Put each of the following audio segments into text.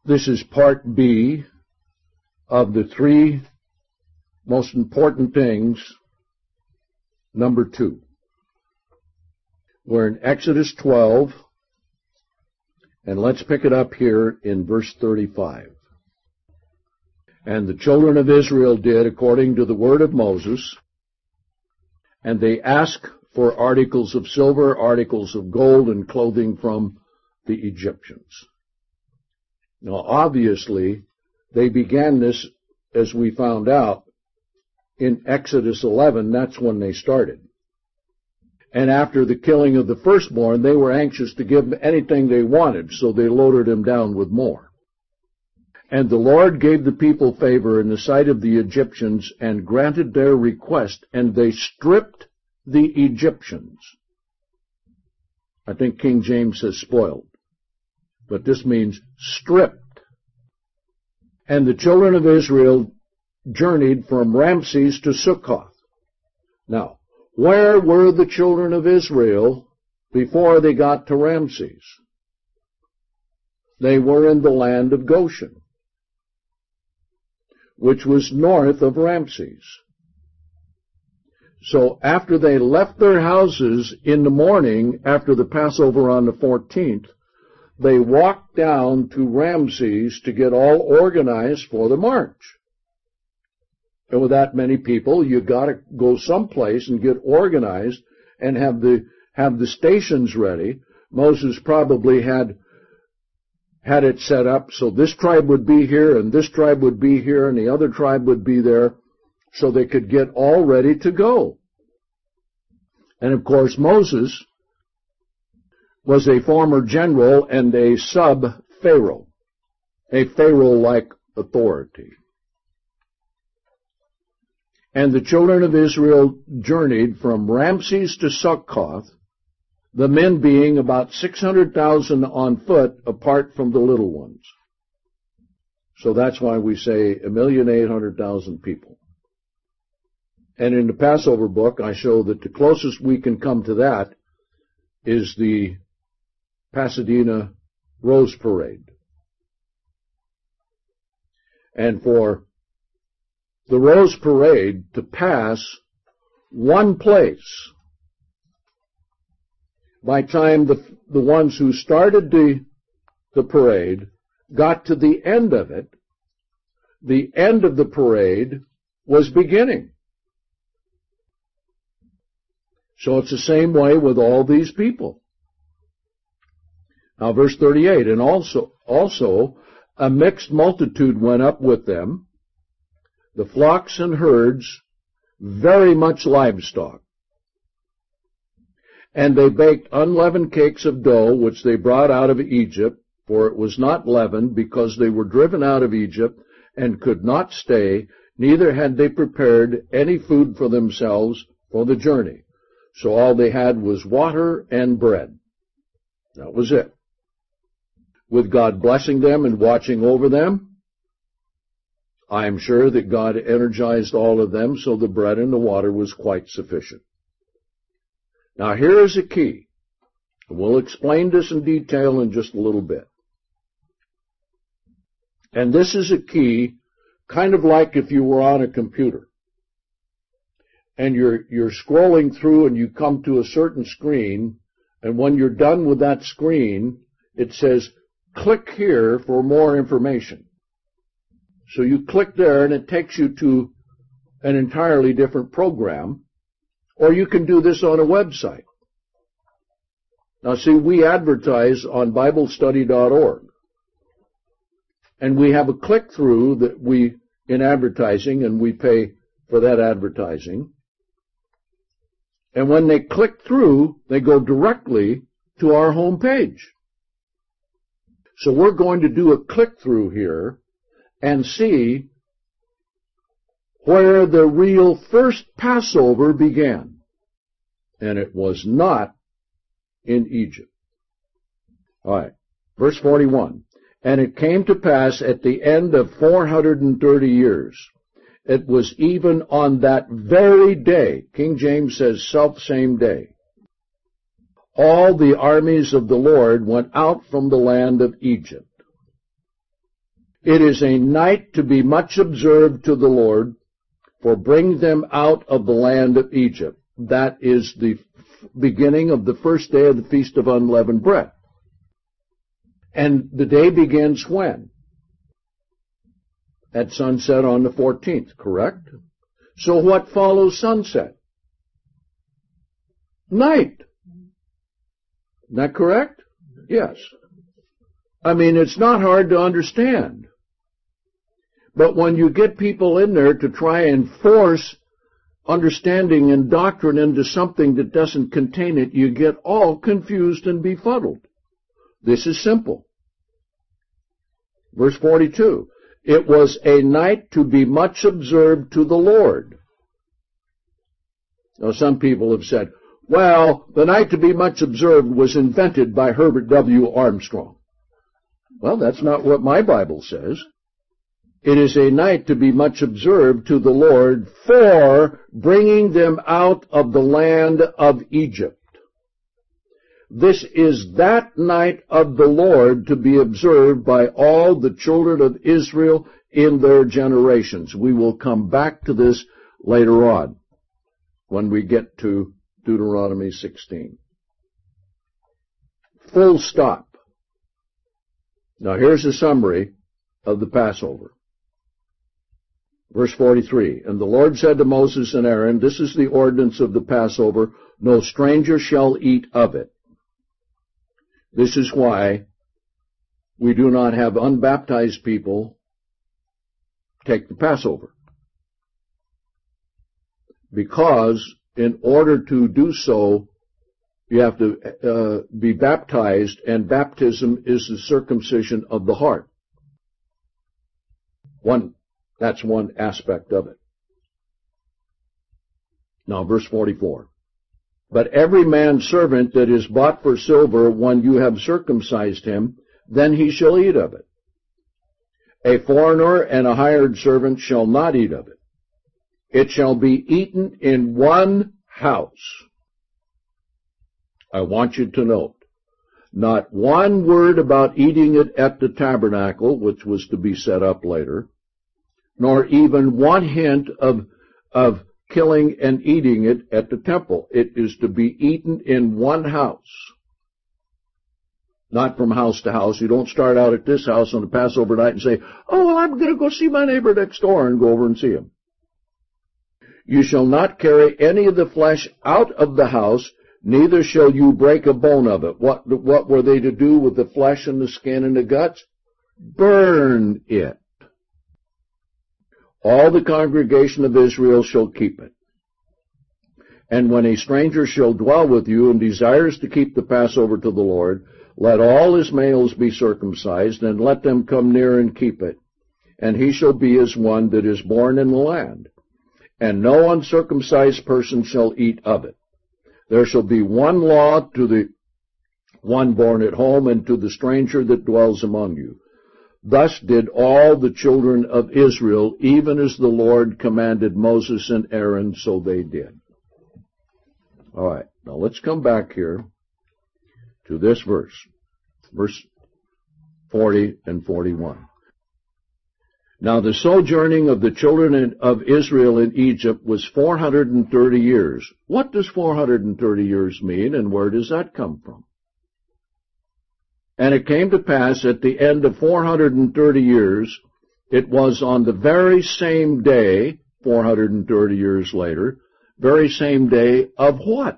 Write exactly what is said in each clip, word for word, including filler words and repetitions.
This is part B of the three most important things, number two. We're in Exodus twelve, and let's pick it up here in verse thirty-five. And the children of Israel did according to the word of Moses, and they asked for articles of silver, articles of gold, and clothing from the Egyptians. Now, obviously, they began this, as we found out, in Exodus eleven. That's when they started. And after the killing of the firstborn, they were anxious to give them anything they wanted, so they loaded him down with more. And the Lord gave the people favor in the sight of the Egyptians and granted their request, and they stripped the Egyptians. I think King James says spoiled, but this means stripped. And the children of Israel journeyed from Ramses to Succoth. Now, where were the children of Israel before they got to Ramses? They were in the land of Goshen, which was north of Ramses. So after they left their houses in the morning, after the Passover on the fourteenth, they walked down to Ramses to get all organized for the march. And with that many people, you got to go someplace and get organized and have the have the stations ready. Moses probably had had it set up so this tribe would be here and this tribe would be here and the other tribe would be there, so they could get all ready to go. And of course, Moses was a former general and a sub-pharaoh, a pharaoh-like authority. And the children of Israel journeyed from Ramses to Succoth, the men being about six hundred thousand on foot, apart from the little ones. So that's why we say a million eight hundred thousand people. And in the Passover book, I show that the closest we can come to that is the Pasadena Rose Parade. And for the Rose Parade to pass one place, by the time the, the ones who started the, the parade got to the end of it, the end of the parade was beginning. So it's the same way with all these people. Now verse thirty-eight, and also, also a mixed multitude went up with them, the flocks and herds, very much livestock. And they baked unleavened cakes of dough, which they brought out of Egypt, for it was not leavened, because they were driven out of Egypt and could not stay, neither had they prepared any food for themselves for the journey. So all they had was water and bread. That was it. With God blessing them and watching over them, I am sure that God energized all of them, so the bread and the water was quite sufficient. Now here is a key. We'll explain this in detail in just a little bit. And this is a key, kind of like if you were on a computer and you're, you're scrolling through and you come to a certain screen, and when you're done with that screen, it says, click here for more information. So you click there and it takes you to an entirely different program. Or you can do this on a website. Now see, we advertise on Bible Study dot org. And we have a click-through that we, in advertising, and we pay for that advertising. And when they click through, they go directly to our home page. So we're going to do a click-through here and see where the real first Passover began. And it was not in Egypt. All right, verse forty-one. And it came to pass at the end of four hundred thirty years, it was even on that very day, King James says self-same day, all the armies of the Lord went out from the land of Egypt. It is a night to be much observed to the Lord, for bring them out of the land of Egypt. That is the beginning of the first day of the Feast of Unleavened Bread. And the day begins when? At sunset on the fourteenth, correct? So what follows sunset? Night. Isn't that correct? Yes. I mean, it's not hard to understand. But when you get people in there to try and force understanding and doctrine into something that doesn't contain it, you get all confused and befuddled. This is simple. Verse forty-two, it was a night to be much observed to the Lord. Now, some people have said, well, the night to be much observed was invented by Herbert W. Armstrong. Well, that's not what my Bible says. It is a night to be much observed to the Lord for bringing them out of the land of Egypt. This is that night of the Lord to be observed by all the children of Israel in their generations. We will come back to this later on when we get to Deuteronomy sixteen. Full stop. Now here's a summary of the Passover. Verse forty-three, and the Lord said to Moses and Aaron, this is the ordinance of the Passover, no stranger shall eat of it. This is why we do not have unbaptized people take the Passover. Because in order to do so, you have to uh, be baptized, and baptism is the circumcision of the heart. One That's one aspect of it. Now, verse forty-four. But every man's servant that is bought for silver, when you have circumcised him, then he shall eat of it. A foreigner and a hired servant shall not eat of it. It shall be eaten in one house. I want you to note, not one word about eating it at the tabernacle, which was to be set up later, nor even one hint of, of killing and eating it at the temple. It is to be eaten in one house, not from house to house. You don't start out at this house on the Passover night and say, oh, well, I'm going to go see my neighbor next door, and go over and see him. You shall not carry any of the flesh out of the house, neither shall you break a bone of it. What, what were they to do with the flesh and the skin and the guts? Burn it. All the congregation of Israel shall keep it. And when a stranger shall dwell with you and desires to keep the Passover to the Lord, let all his males be circumcised, and let them come near and keep it. And he shall be as one that is born in the land. And no uncircumcised person shall eat of it. There shall be one law to the one born at home, and to the stranger that dwells among you. Thus did all the children of Israel, even as the Lord commanded Moses and Aaron, so they did. All right, now let's come back here to this verse, verse forty and forty-one. Now the sojourning of the children of Israel in Egypt was four hundred thirty years. What does four hundred thirty years mean, and where does that come from? And it came to pass at the end of four hundred thirty years, it was on the very same day, four hundred thirty years later, very same day of what?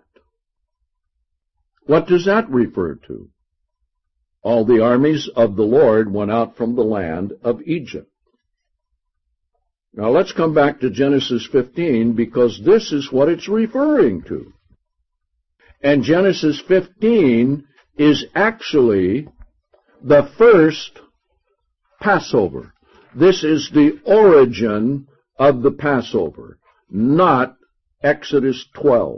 What does that refer to? All the armies of the Lord went out from the land of Egypt. Now let's come back to Genesis fifteen, because this is what it's referring to. And Genesis fifteen is actually the first Passover. This is the origin of the Passover, not Exodus twelve.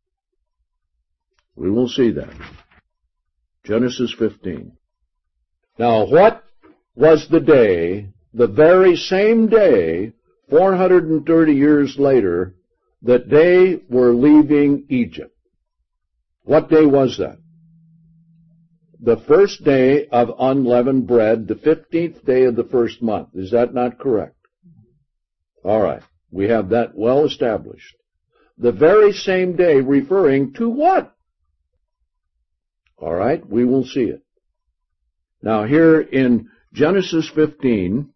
We will see that. Genesis fifteen. Now, what was the day, the very same day, four hundred thirty years later, that they were leaving Egypt? What day was that? the first day of unleavened bread, the fifteenth day of the first month. Is that not correct? All right. We have that well established. The very same day referring to what? All right, we will see it. Now here in Genesis fifteen,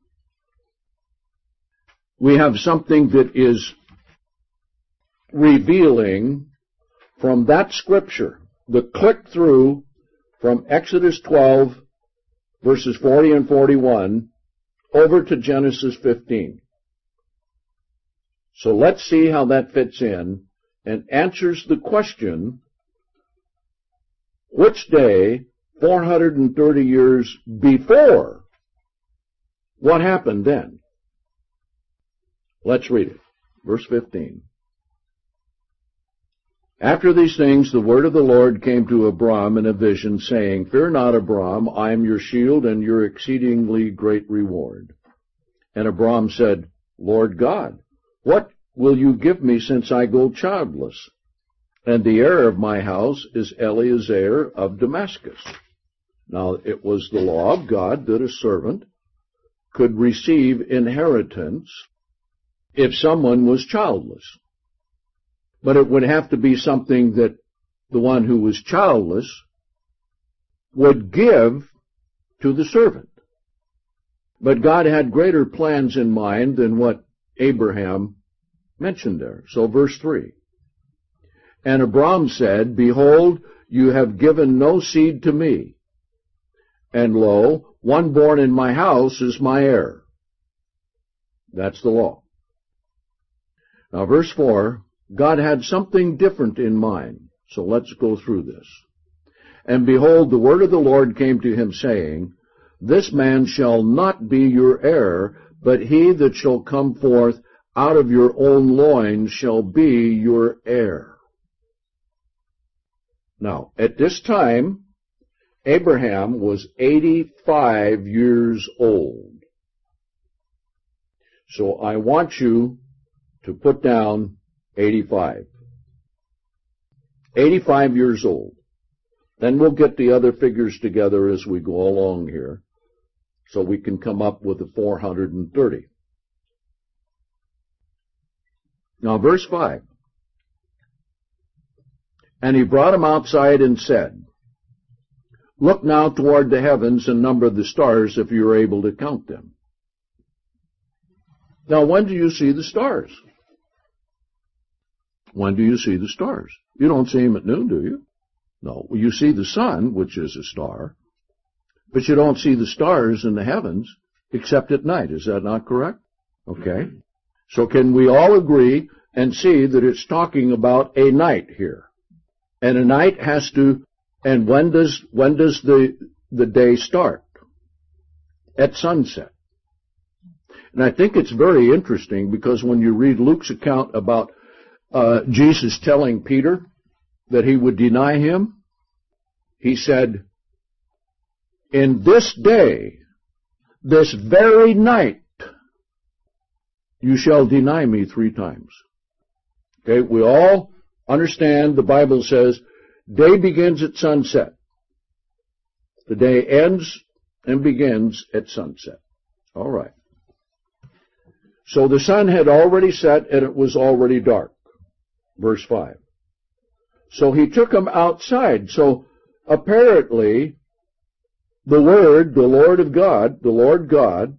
we have something that is revealing from that scripture, the click-through from Exodus twelve, verses forty and forty-one, over to Genesis fifteen. So let's see how that fits in and answers the question, which day, four hundred thirty years before, what happened then? Let's read it. Verse fifteen. After these things, the word of the Lord came to Abram in a vision, saying, Fear not, Abram, I am your shield and your exceedingly great reward. And Abram said, Lord God, what will you give me since I go childless? And the heir of my house is Eliezer of Damascus. Now, it was the law of God that a servant could receive inheritance if someone was childless. But it would have to be something that the one who was childless would give to the servant. But God had greater plans in mind than what Abraham mentioned there. So verse three. And Abram said, Behold, you have given no seed to me, and lo, one born in my house is my heir. That's the law. Now verse four, God had something different in mind. So let's go through this. And behold, the word of the Lord came to him, saying, This man shall not be your heir, but he that shall come forth out of your own loins shall be your heir. Now, at this time, Abraham was eighty-five years old. So I want you to put down eighty-five. eighty-five years old. Then we'll get the other figures together as we go along here, so we can come up with the four hundred thirty. Now, verse five. And he brought him outside and said, Look now toward the heavens and number the stars, if you are able to count them. Now, when do you see the stars? When do you see the stars? You don't see them at noon, do you? No. You see the sun, which is a star, but you don't see the stars in the heavens except at night. Is that not correct? Okay. So can we all agree and see that it's talking about a night here? And a night has to, and when does, when does the, the day start? At sunset. And I think it's very interesting because when you read Luke's account about uh, Jesus telling Peter that he would deny him, he said, In this day, this very night, you shall deny me three times. Okay, we all understand the Bible says, day begins at sunset. The day ends and begins at sunset. All right. So the sun had already set and it was already dark. Verse five. So he took him outside. So apparently, the Word, the Lord of God, the Lord God,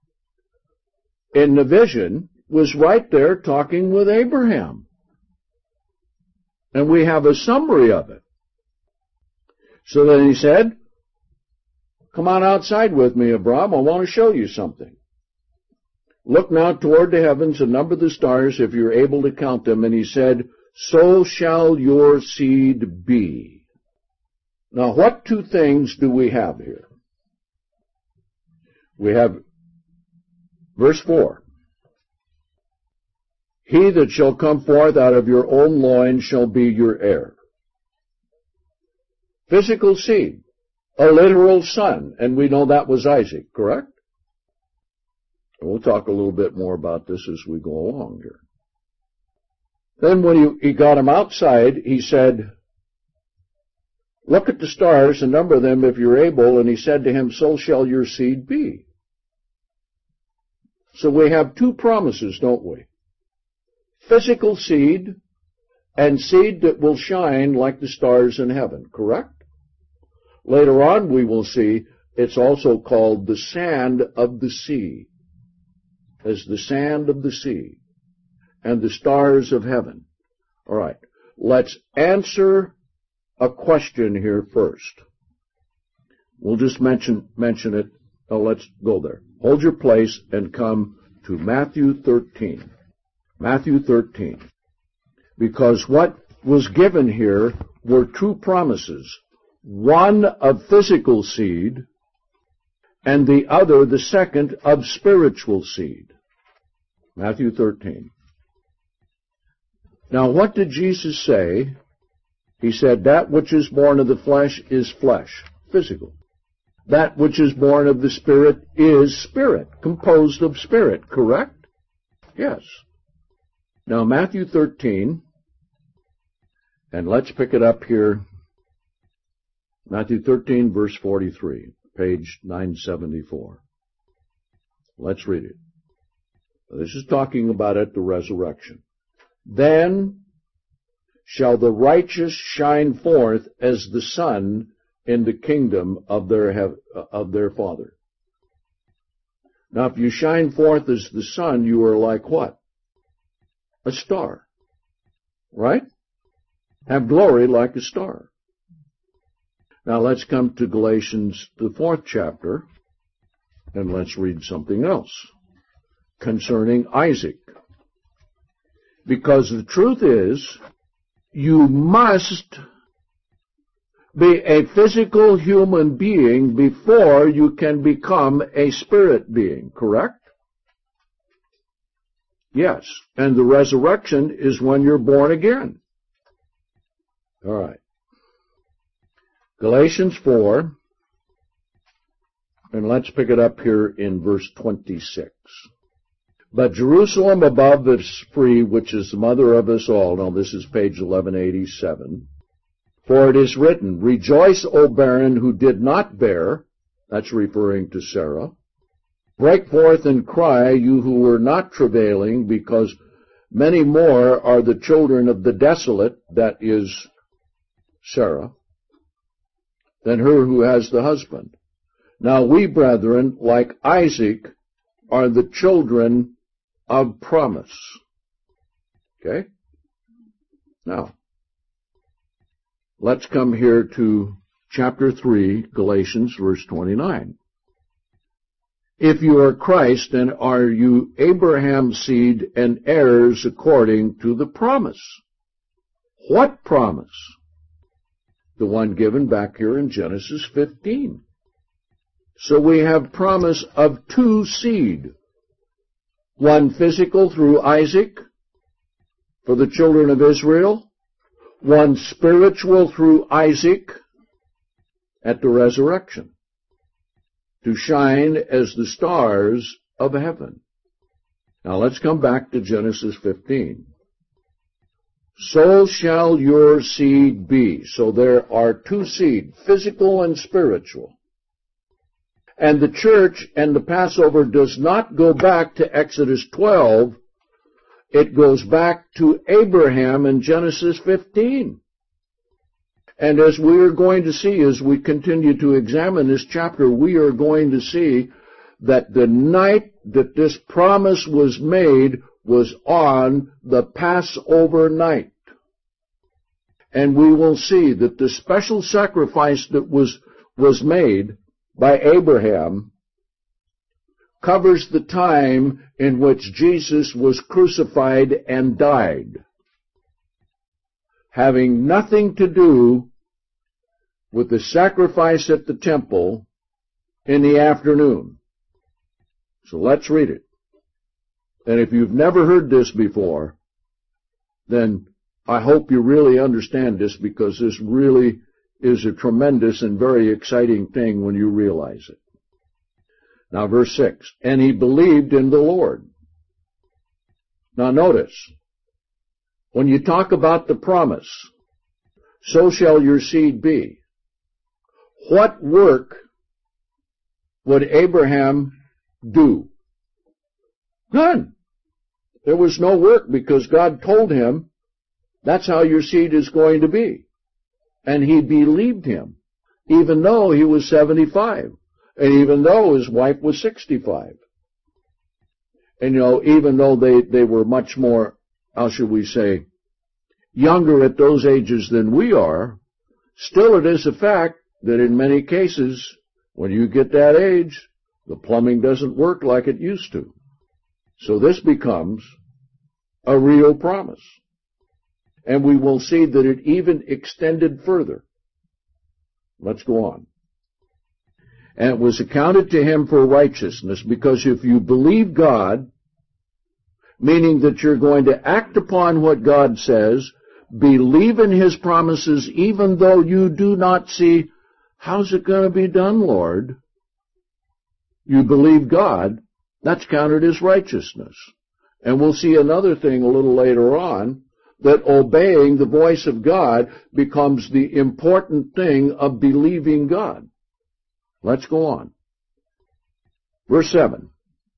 in the vision, was right there talking with Abraham. And we have a summary of it. So then he said, Come on outside with me, Abram. I want to show you something. Look now toward the heavens and number the stars if you're able to count them. And he said, So shall your seed be. Now, what two things do we have here? We have verse four. He that shall come forth out of your own loins shall be your heir. Physical seed, a literal son, and we know that was Isaac, correct? We'll talk a little bit more about this as we go along here. Then when he, he got him outside, he said, Look at the stars and number them if you're able. And he said to him, so shall your seed be. So we have two promises, don't we? Physical seed and seed that will shine like the stars in heaven, correct? Later on we will see it's also called the sand of the sea, as the sand of the sea and the stars of heaven. All right, let's answer a question here first. We'll just mention mention it. Oh, let's go there. Hold your place and come to Matthew thirteen. Matthew thirteen. Because what was given here were two promises. One of physical seed, and the other, the second, of spiritual seed. Matthew thirteen. Now, what did Jesus say? He said, that which is born of the flesh is flesh, physical. That which is born of the Spirit is spirit, composed of spirit, correct? Yes. Now, Matthew thirteen, and let's pick it up here. Matthew thirteen, verse forty-three, page nine seventy-four. Let's read it. This is talking about at the resurrection. Then shall the righteous shine forth as the sun in the kingdom of their of their Father. Now, if you shine forth as the sun, you are like what? A star. Right? Have glory like a star. Now, let's come to Galatians, the fourth chapter, and let's read something else concerning Isaac. Because the truth is, you must be a physical human being before you can become a spirit being, correct? Yes. And the resurrection is when you're born again. All right. Galatians four, and let's pick it up here in verse twenty-six. But Jerusalem above is free, which is the mother of us all. Now, this is page eleven eighty-seven. For it is written, rejoice, O barren who did not bear. That's referring to Sarah. Break forth and cry, you who were not travailing, because many more are the children of the desolate, that is Sarah, than her who has the husband. Now we, brethren, like Isaac, are the children of promise. Okay? Now, let's come here to chapter three, Galatians, verse twenty-nine. If you are Christ, then are you Abraham's seed and heirs according to the promise? What promise? The one given back here in Genesis fifteen. So we have promise of two seed. One physical through Isaac for the children of Israel. One spiritual through Isaac at the resurrection, to shine as the stars of heaven. Now let's come back to Genesis fifteen. So shall your seed be. So there are two seed, physical and spiritual. And the church and the Passover does not go back to Exodus twelve. It goes back to Abraham in Genesis fifteen. And as we are going to see, as we continue to examine this chapter, we are going to see that the night that this promise was made was on the Passover night. And we will see that the special sacrifice that was, was made by Abraham covers the time in which Jesus was crucified and died, having nothing to do with the sacrifice at the temple in the afternoon. So let's read it. And if you've never heard this before, then I hope you really understand this, because this really is a tremendous and very exciting thing when you realize it. Now, verse six, and he believed in the Lord. Now notice, when you talk about the promise, so shall your seed be. what work would Abraham do? None. There was no work because God told him, that's how your seed is going to be. And he believed him, even though he was seventy-five, and even though his wife was sixty-five. And, you know, even though they, they were much more, how should we say, younger at those ages than we are, still it is a fact that in many cases, when you get that age, the plumbing doesn't work like it used to. So this becomes a real promise. And we will see that it even extended further. Let's go on. And it was accounted to him for righteousness, because if you believe God, meaning that you're going to act upon what God says, believe in his promises, even though you do not see, how's it going to be done, Lord? You believe God, that's counted as righteousness. And we'll see another thing a little later on, that obeying the voice of God becomes the important thing of believing God. Let's go on. Verse seven.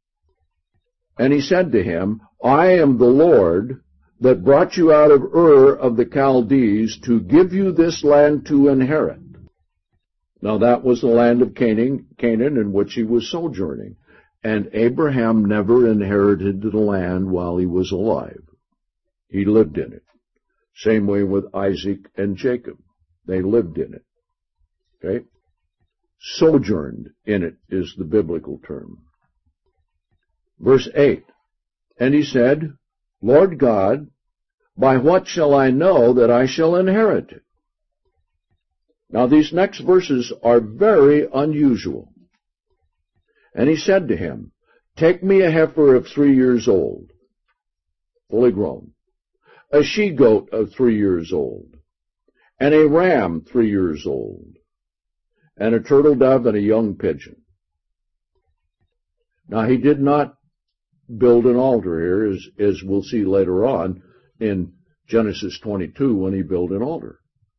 And he said to him, I am the Lord that brought you out of Ur of the Chaldees to give you this land to inherit. Now that was the land of Canaan, Canaan in which he was sojourning. And Abraham never inherited the land while he was alive. He lived in it. Same way with Isaac and Jacob. They lived in it. Okay? Sojourned in it is the biblical term. Verse eight. And he said, Lord God, by what shall I know that I shall inherit it? Now these next verses are very unusual. And he said to him, take me a heifer of three years old, fully grown, a she-goat of three years old, and a ram three years old, and a turtle dove and a young pigeon. Now he did not build an altar here, as, as we'll see later on in Genesis twenty-two when he built an altar.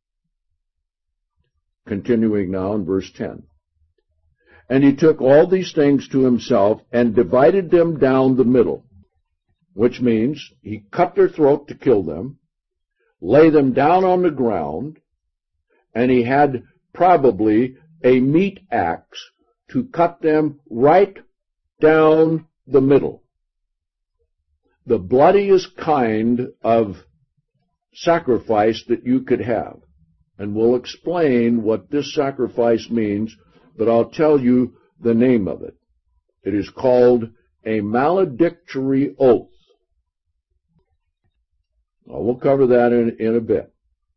Continuing now in verse ten. And he took all these things to himself and divided them down the middle, which means he cut their throat to kill them, lay them down on the ground, and he had probably a meat axe to cut them right down the middle. The bloodiest kind of sacrifice that you could have. And we'll explain what this sacrifice means, but I'll tell you the name of it. It is called a maledictory oath. Well, we'll cover that in, in a bit.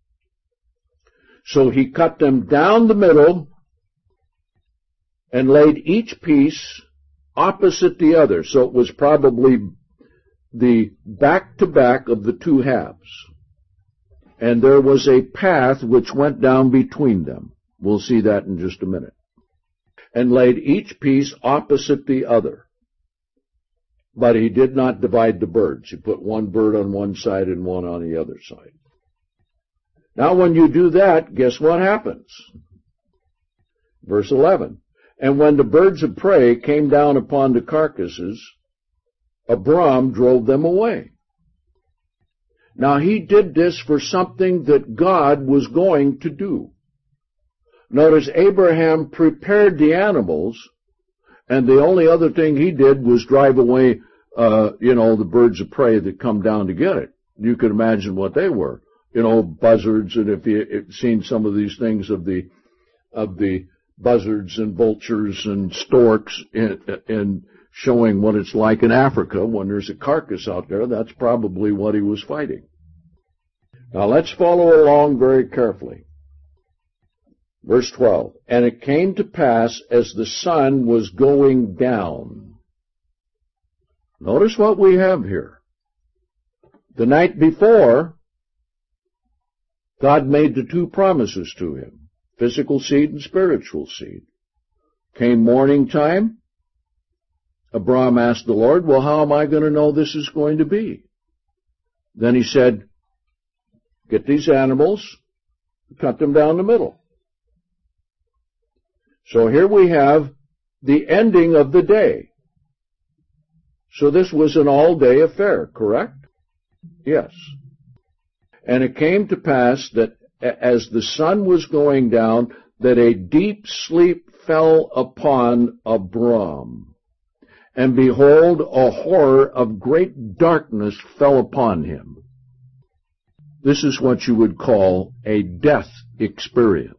So he cut them down the middle and laid each piece opposite the other. So it was probably the back-to-back of the two halves. And there was a path which went down between them. We'll see that in just a minute. And laid each piece opposite the other. But he did not divide the birds. He put one bird on one side and one on the other side. Now when you do that, guess what happens? Verse eleven. And when the birds of prey came down upon the carcasses, Abram drove them away. Now he did this for something that God was going to do. Notice Abraham prepared the animals, and the only other thing he did was drive away, uh, you know, the birds of prey that come down to get it. You can imagine what they were. You know, buzzards, and if you've seen some of these things of the, of the buzzards and vultures and storks in, in showing what it's like in Africa when there's a carcass out there, that's probably what he was fighting. Now let's follow along very carefully. Verse twelve. And it came to pass as the sun was going down. Notice what we have here. The night before, God made the two promises to him, physical seed and spiritual seed. Came morning time, Abram asked the Lord, well, how am I going to know this is going to be? Then he said, get these animals, cut them down the middle. So here we have the ending of the day. So this was an all-day affair, correct? Yes. And it came to pass that as the sun was going down, that a deep sleep fell upon Abram. And behold, a horror of great darkness fell upon him. This is what you would call a death experience.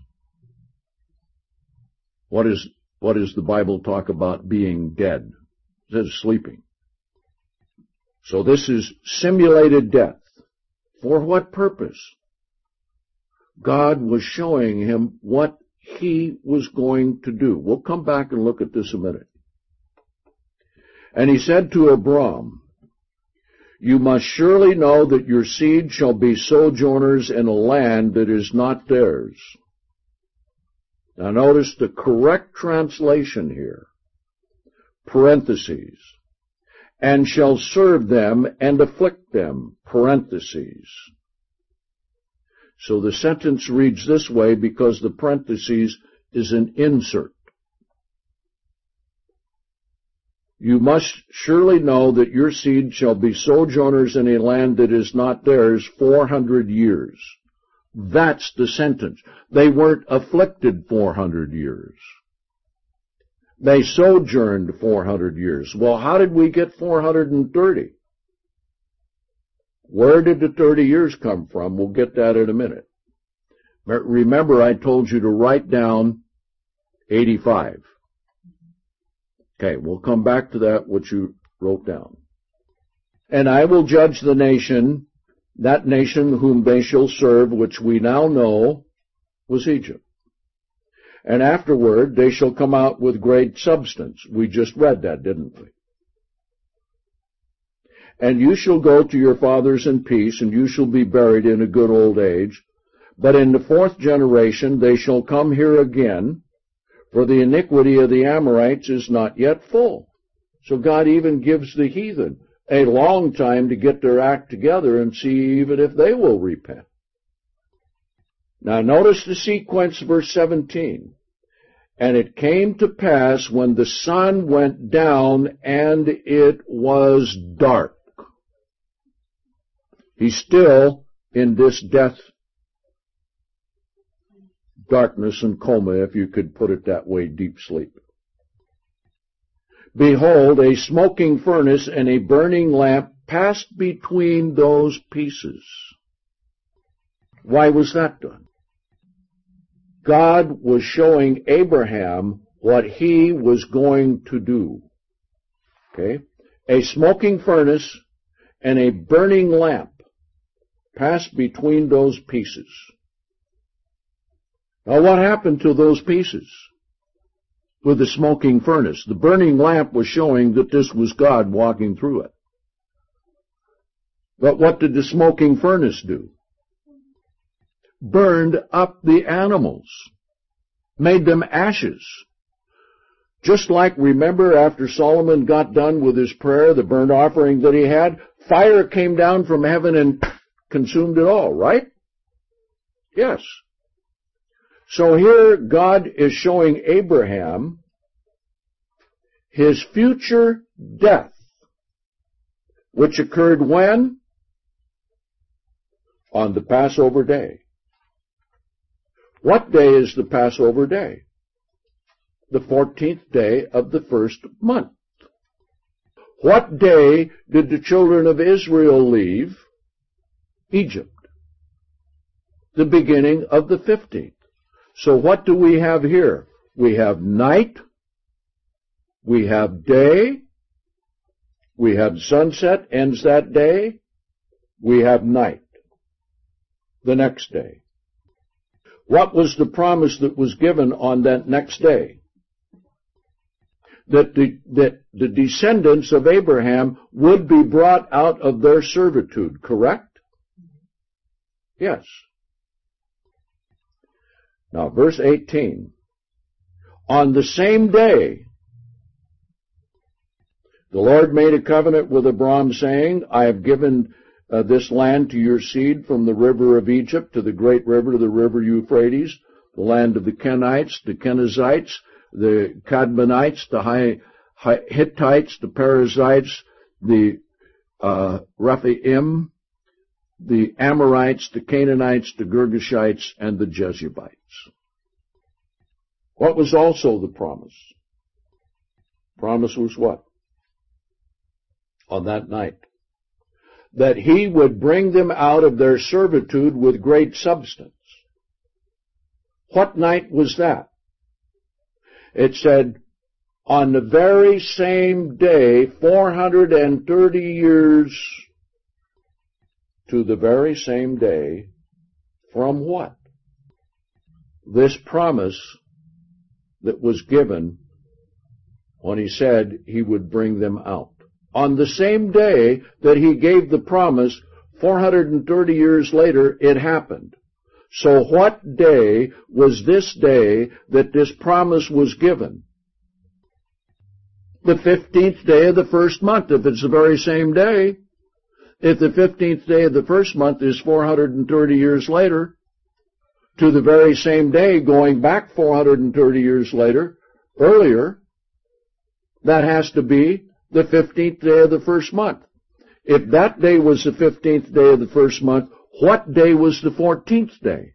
What is, what does the Bible talk about being dead? It says sleeping. So this is simulated death. For what purpose? God was showing him what he was going to do. We'll come back and look at this a minute. And he said to Abram, you must surely know that your seed shall be sojourners in a land that is not theirs. Now notice the correct translation here. Parentheses. And shall serve them and afflict them. Parentheses. So the sentence reads this way because the parentheses is an insert. You must surely know that your seed shall be sojourners in a land that is not theirs four hundred years. That's the sentence. They weren't afflicted four hundred years. They sojourned four hundred years. Well, how did we get four hundred thirty? Where did the thirty years come from? We'll get that in a minute. Remember, I told you to write down eighty-five. Okay, we'll come back to that, what you wrote down. And I will judge the nation, that nation whom they shall serve, which we now know was Egypt. And afterward they shall come out with great substance. We just read that, didn't we? And you shall go to your fathers in peace, and you shall be buried in a good old age. But in the fourth generation they shall come here again, for the iniquity of the Amorites is not yet full. So God even gives the heathen a long time to get their act together and see even if they will repent. Now notice the sequence, verse seventeen. And it came to pass when the sun went down and it was dark. He's still in this death, darkness and coma, if you could put it that way, deep sleep. Behold, a smoking furnace and a burning lamp passed between those pieces. Why was that done? God was showing Abraham what he was going to do. Okay? A smoking furnace and a burning lamp passed between those pieces. Now what happened to those pieces with the smoking furnace? The burning lamp was showing that this was God walking through it. But what did the smoking furnace do? Burned up the animals, made them ashes. Just like, remember, after Solomon got done with his prayer, the burnt offering that he had, fire came down from heaven and consumed it all, right? Yes. So here God is showing Abraham his future death, which occurred when? On the Passover day. What day is the Passover day? The fourteenth day of the first month. What day did the children of Israel leave Egypt? The beginning of the fifteenth. So what do we have here? We have night, we have day, we have sunset, ends that day, we have night, the next day. What was the promise that was given on that next day? That the, that the descendants of Abraham would be brought out of their servitude, correct? Yes. Now, verse eighteen. On the same day, the Lord made a covenant with Abram, saying, I have given uh, this land to your seed from the river of Egypt to the great river, to the river Euphrates, the land of the Kenites, the Kenizzites, the Cadmonites, the Hittites, the Perizzites, the uh, Rephaim, the Amorites, the Canaanites, the Girgashites, and the Jebusites. What was also the promise? Promise was what? On that night. That he would bring them out of their servitude with great substance. What night was that? It said, on the very same day, four hundred thirty years to the very same day, from what? This promise that was given when he said he would bring them out. On the same day that he gave the promise, four hundred thirty years later, it happened. So what day was this day that this promise was given? The fifteenth day of the first month, if it's the very same day. If the fifteenth day of the first month is four hundred thirty years later, to the very same day going back four hundred thirty years later, earlier, that has to be the fifteenth day of the first month. If that day was the fifteenth day of the first month, what day was the fourteenth day?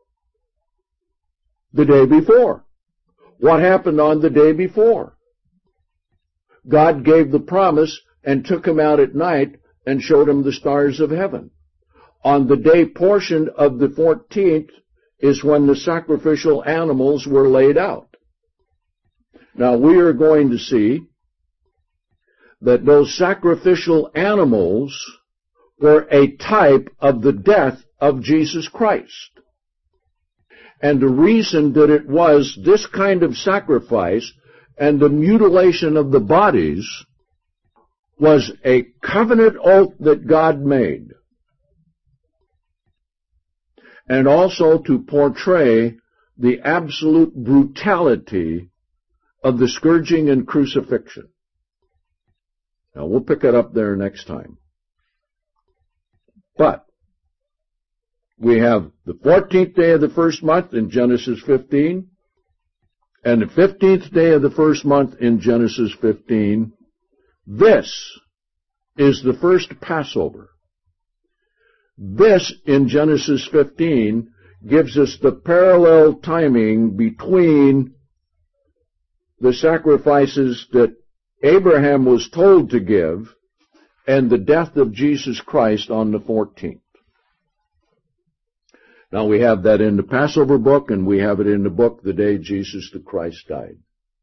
The day before. What happened on the day before? God gave the promise and took him out at night and showed him the stars of heaven. On the day portion of the fourteenth is when the sacrificial animals were laid out. Now we are going to see that those sacrificial animals were a type of the death of Jesus Christ. And the reason that it was this kind of sacrifice and the mutilation of the bodies was a covenant oath that God made. And also to portray the absolute brutality of the scourging and crucifixion. Now, we'll pick it up there next time. But we have the fourteenth day of the first month in Genesis fifteen, and the fifteenth day of the first month in Genesis fifteen. This is the first Passover. This, in Genesis fifteen, gives us the parallel timing between the sacrifices that Abraham was told to give and the death of Jesus Christ on the fourteenth. Now we have that in the Passover book, and we have it in the book, The Day Jesus the Christ Died.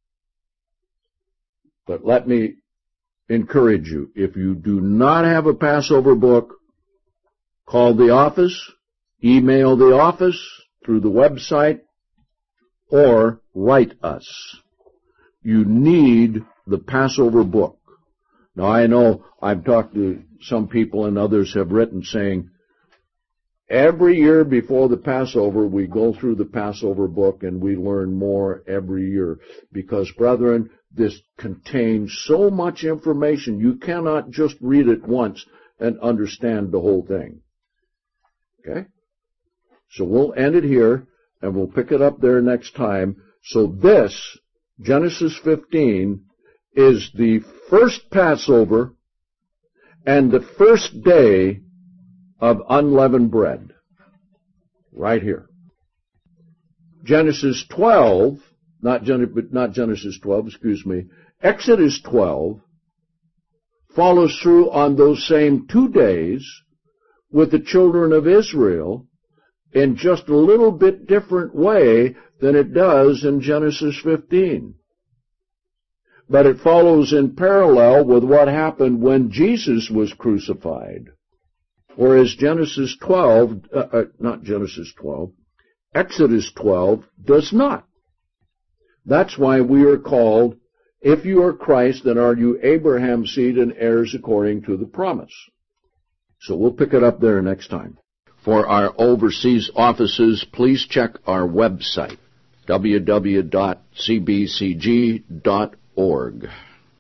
But let me encourage you, if you do not have a Passover book, call the office, email the office through the website, or write us. You need the Passover book. Now I know I've talked to some people and others have written saying, every year before the Passover we go through the Passover book and we learn more every year. Because, brethren, this contains so much information you cannot just read it once and understand the whole thing. Okay? So we'll end it here and we'll pick it up there next time. So this, Genesis fifteen, is the first Passover and the first day of unleavened bread. Right here. Genesis twelve, not, Gen- not Genesis twelve, excuse me, Exodus twelve follows through on those same two days with the children of Israel in just a little bit different way than it does in Genesis fifteen. But it follows in parallel with what happened when Jesus was crucified. Whereas Genesis twelve, uh, uh, not Genesis twelve, Exodus twelve does not. That's why we are called, if you are Christ, then are you Abraham's seed and heirs according to the promise. So we'll pick it up there next time. For our overseas offices, please check our website, w w w dot c b c g dot org.